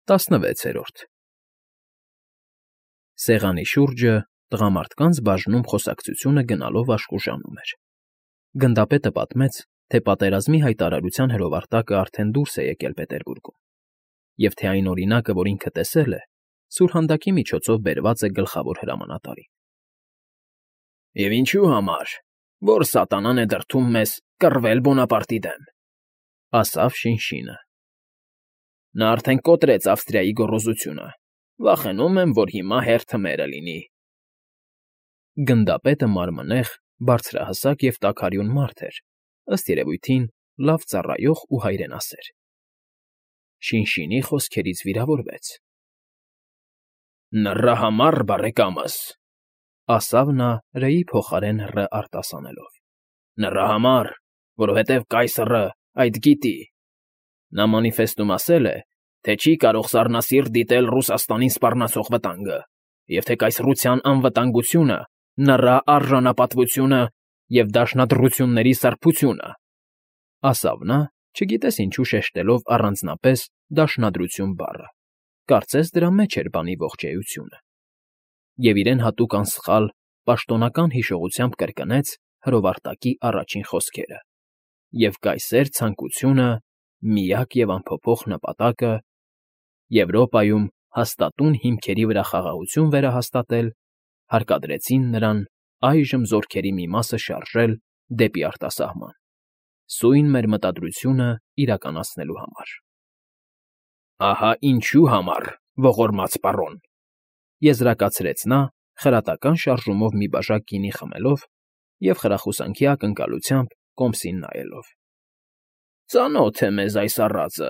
16-րդ Սեղանի շուրջը տղամարդկանց բաժնում խոսակցությունը գնալով աշխուժանում էր։ Գնդապետը պատմեց, թե պատերազմի հայտարարության հրովարտակը արդեն դուրս է եկել Պետերբուրգում, և թե այն օրինակը, որ ինքը տեսել է, սուրհանդակի միջոցով բերված է գլխավոր հրամանատարին։ «Եվ ինչու համար, որ սատանան է դրդում մեզ կռվել Բոնապարտի դեմ,» ասավ Շինշինը։ «Նա արդեն կոտրեց Ավստրիայի գոռոզությունը, վախենում եմ, որ հիմա հերթը մերը լինի»։ Գնդապետը մարմնեղ, բարձրահասակ և տաքարյուն մարդ էր, ըստ երևույթին լավ ծառայող ու հայրենասեր։ Շինշինի խոսքերից վիրավորվեց։ «Նրա համար, բարեկամս,» ասավ նա Ռեի փոխարեն «ռ» արտասանելով։ «Նրա համար, որովհետև կայսրը այդ գիտի։ Նա մանիֆեստում ասել է, թե չի կարող սառնասիրտ դիտել Ռուսաստանին սպառնացող վտանգը, և թե կայսրության անվտանգությունը նրա արժանապատվությունը և դաշնադրությունների սրբությունը», ասավ նա, չգիտես ինչու շեշտելով առանձնապես «դաշնադրություն» բառը, կարծես դրա մեջ էր բանի ողջ էությունը, և իրեն հատուկ անսխալ, պաշտոնական հիշողությամբ կրկնեց հրովարտակի առաջին խոսքերը, և կայսեր ցանկությունը, միակ և անփոփոխ նպատակը Եվրոպայում հաստատուն հիմքերի վրա խաղաղություն վերահաստատել, հարկադրեցին նրան այժմ զորքերի մի մասը շարժել դեպի արտասահման, սույն մեր մտադրությունը իրականացնելու համար։ «Ահա ինչու համար, ողորմած պարոն,» եզրակացրեց նա, խրատական շարժումով մի բաժակ գինի խմելով և խրախուսանքի ակնկալությամբ կոմսին նայելով։ «Ծանոթ է մեզ այս առածը։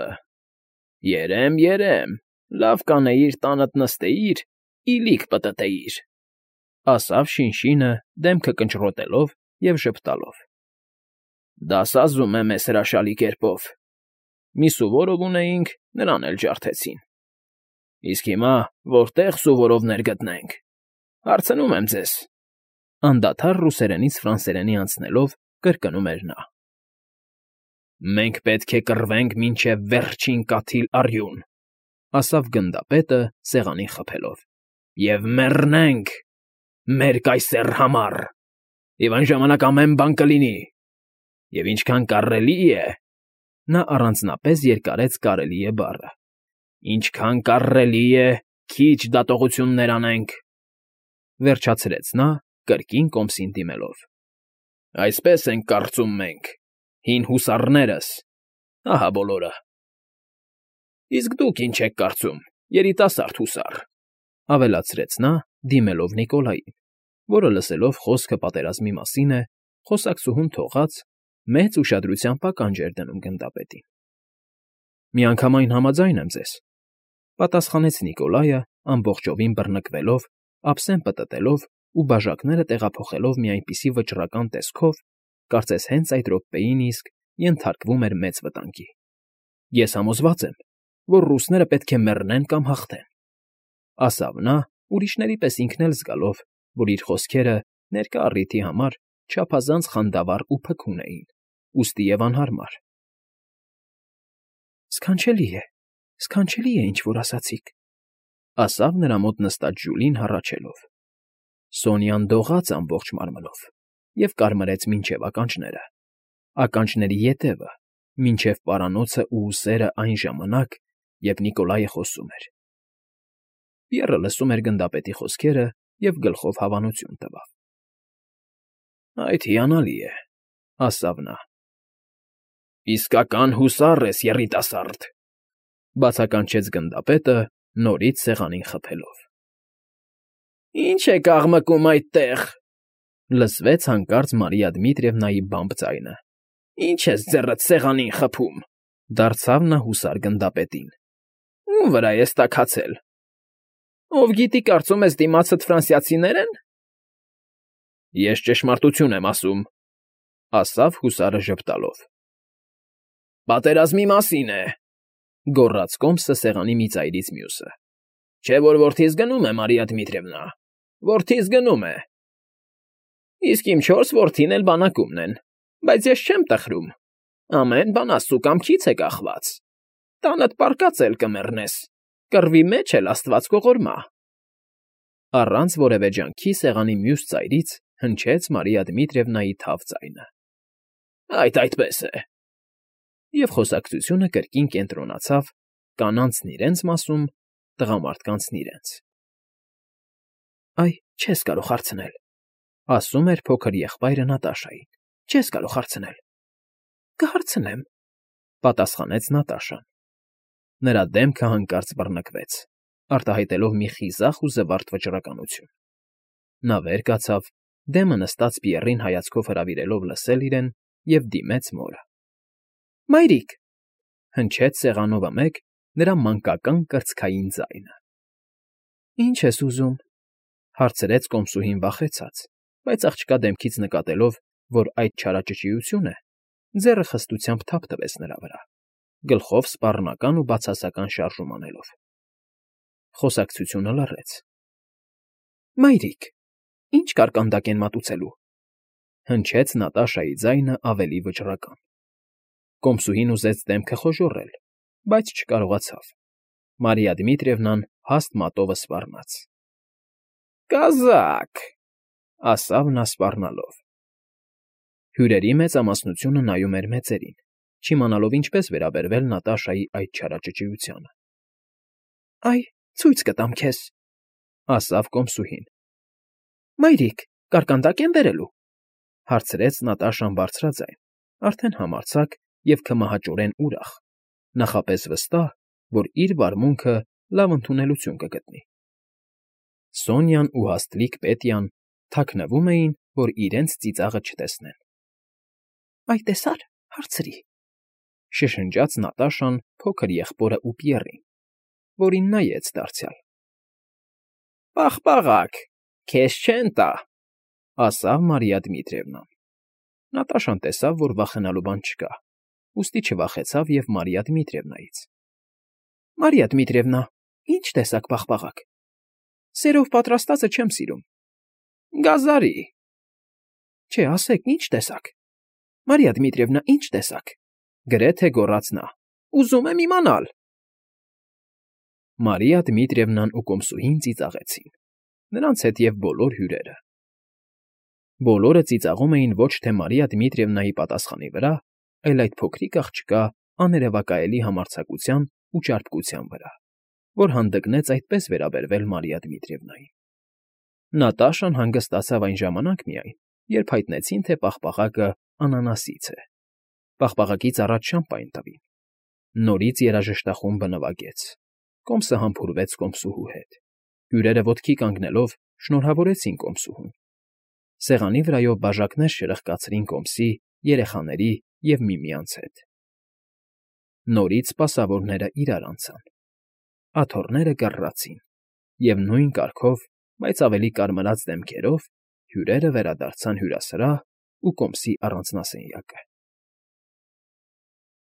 Երեմ, լավ կանեիր տանդ նստեիր, իլիք պտտեիր», ասավ Շինշինը դեմքը կնճռոտելով և ժպտալով։ «Դասազում է մեզ հրաշալի կերպով։ Մի Սուվորով ունեինք, նրան էլ ջարդեցին։ Իսկ հիմա որտե՞ղ Սուվորովներ գտնենք, հարցնում եմ ձեզ», անդադար ռուսերենից ֆրանսերենի անցնելով կրկնում էր նա։ «Մենք պետք է կռվենք մինչև վերջին կաթիլ առյուն», ասավ գնդապետը սեղանին խփելով, «և մեռնենք մեր կայսեր համար, և այն ժամանակ ամեն բան կլինի, և ինչքան կարելի է (նա առանձնապես երկարեց «կարելի է» բառը), ինչքան կարելի է քիչ դատողություններ անենք», վերջացրեց նա, կրկին կոմսին դիմելով։ «Այսպես ենք կարծում մենք, հին հուսառներս, ահա բոլորը։ Իսկ դուք ինչ եք կարծում, երիտասարդ հուսար», ավելացրեց նա, դիմելով Նիկոլային, որը լսելով խոսքը պատերազմի մասին է, խոսակցուհուն թողած, մեծ ուշադրությամբ ականջ էր դնում գնդապետին։ «Միանգամայն համաձայն եմ ձեզ,» պատասխանեց Նիկոլայը, ամբողջովին բռնկվելով, ափսեն պտտելով ու բաժակները տեղափոխելով մի այնպիսի վճռական տեսքով, կարծես հենց այդ րոպեին իսկ ենթարկվում էր մեծ վտանգի։ «Ես համոզված եմ, որ ռուսները պետք է մեռնեն կամ հաղթեն», ասավ նա, ուրիշների պես ինքն էլ զգալով, որ իր խոսքերը ներկա առիթի համար չափազանց խանդավառ ու փքուն էին, ուստի և անհարմար։ Սքանչելի է, ինչ որ ասացիք,» ասավ նրա մոտ նստած Ժուլին հառաչելով։ Սոնյան դողաց ամբողջ մարմնով և կարմրեց մինչև ականջները, ականջների ետևը, մինչև պարանոցը ու ուսերը այն ժամանակ, երբ Նիկոլայը խոսում էր։ Պիեռը լսում էր գնդապետի խոսքերը և գլխով հավանություն տվավ։ «Այդ հիանալի է,» ասավ նա։ «Իսկական հուսար ես, երիտասարդ,» բացականչեց գնդապետը, նորից սեղանին խփելով։ «Ինչ եք աղմկում այդտեղ,» լսվեց հանկարծ Մարիա Դմիտրիևնայի բամբ ձայնը։ «Ինչ ես ձեռդ սեղանին խփում,» դարձավ նա հուսար գնդապետին։ «Ո՞ւմ վրա ես տաքացել։ Ով գիտի, կարծում ես դիմացդ ֆրանսիացիներ են»։ «Ես ճշմարտություն եմ ասում,» ասավ հուսարը ժպտալով։ «Պատերազմի մասին է,» գոռաց կոմսը սեղանի մի ծայրից մյուսը։ «Չէ՞ որ որդիս գնում է, Մարիա Դմիտրիևնա, որդիս գնում է։ Իսկ իմ 4 որդին էլ բանակումն են, բայց ես չեմ տխրում, ամեն բան աստծու կամքից է կախված։ Տանդ պառկած էլ կմեռնես, Կռվի մեջ էլ Աստված կողորմա։ Առանց որևէ ջանքի սեղանի մյուս ծայրից հնչեց Մարիա Դմիտրիևնայի թավ ձայնը։ Այդպես է։ Եվ խոսակցությունը կրկին կենտրոնացավ կանանցն իրենց մասում, տղամարդկանցն իրենց։ Այ, չես կարող հարցնել, ասում էր փոքր եղբայրը Նատաշային։ Չես կարող հարցնել։ Կհարցնեմ, պատասխանեց Նատաշան։ Նրա դեմքը հանկարծ բռնկվեց, արտահայտելով մի խիզախ ու զվարթ վճռականություն։ Նա վեր կացավ, դեմը նստած Պիեռին հայացքով հրավիրելով լսել իրեն և դիմեց մորը։ Մայրիկ, հնչեց սեղանովը մեկ նրա մանկական կրծքային ձայնը։ Ինչ ես ուզում, հարցրեց կոմսուհին վախեցած, բայց աղջկա դեմքից նկատելով, որ այդ չարաճճիություն է, ձեռը խստությամբ թափ տվեց նրա վրա, գլխով սպառնական ու բացասական շարժում անելով։ Խոսակցությունը լռեց։ Մայրիկ, ինչ կարկանդակ են մատուցելու, հնչեց Նատաշայի ձայնը ավելի վճռական։ Կոմսուհին ուզեց դեմքը խոժոռել, բայց չկարողացավ։ Մարիա Դմիտրիևնան հաստ մատովը սպառնաց։ Կազակ, ասավ նա սպառնալով։ Հյուրերի մեծամասնությունը նայում էր մեծերին, չիմանալով ինչպես վերաբերվել Նատաշայի այդ չարաճճիությանը։ Այ, ցույց կտամ քեզ, ասավ կոմսուհին։ Մայրիկ, կարկանդակ են բերելու, հարցրեց Նատաշան բարձրաձայն, արդեն համարձակ և քմահաճորեն ուրախ, նախապես վստահ, որ իր վարմունքը լավ ընդունելություն կգտնի։ Սոնյան ու հաստլիկ Պետյան թաքնվում էին, որ իրենց ծիծաղը չտեսնեն։ Այ տեսա՞ր, հարցրի, շշնջաց Նատաշան փոքր եղբորը ու Պիեռին, որին նայեց դարձյալ։ Պաղպաղակ, քեզ չեն տա, ասավ Մարիա Դմիտրիևնան։ Նատաշան տեսավ, որ վախենալու բան չկա, ուստի չվախեցավ և Մարիա Դմիտրիևնայից։ Մարիա Դմիտրիևնա, ինչ տեսակ պաղպաղակ։ Սերով պատրաստածը չեմ սիրում։ Գազարի։ Չէ, ասեք, ինչ տեսակ։ Մարիա Դմիտրիևնա, ինչ տեսակ։ Գրեթե գոռաց նա։ Ուզում եմ իմանալ։ Մարիա Դմիտրիևնան ու կոմսուհին ծիծաղեցին, նրանց հետ և բոլոր հյուրերը։ Բոլորը ծիծաղում էին ոչ թե Մարիա Դմիտրիևնայի պատասխանի վրա, այլ այդ փոքրիկ աղջկա աներևակայելի համարձակության ու ճարպկության վրա, որ հանդգնեց այդպես վերաբերվել Մարիա Դմիտրիևնային։ Նատաշան հանգստացավ այն ժամանակ միայն, երբ հայտնեցին, թե պաղպաղակը անանասից է։ Պաղպաղակից առաջ շամպայն տվին։ Նորից երաժշտախումբը նվագեց։ Կոմսը համբուրվեց կոմսուհու հետ։ Հյուրերը ոտքի կանգնելով շնորհավորեցին կոմսուհուն։ Սեղանի վրայով բաժակներ շրխկացրին կոմսի, երեխաների և միմյանց հետ։ Նորից սպասավորները իրար անցան։ Աթոռները կռռացին, և նույն կարգով, բայց ավելի կարմրած դեմքերով հյուրերը վերադարձան հյուրասրահ ու կոմսի առանձնասենյակը։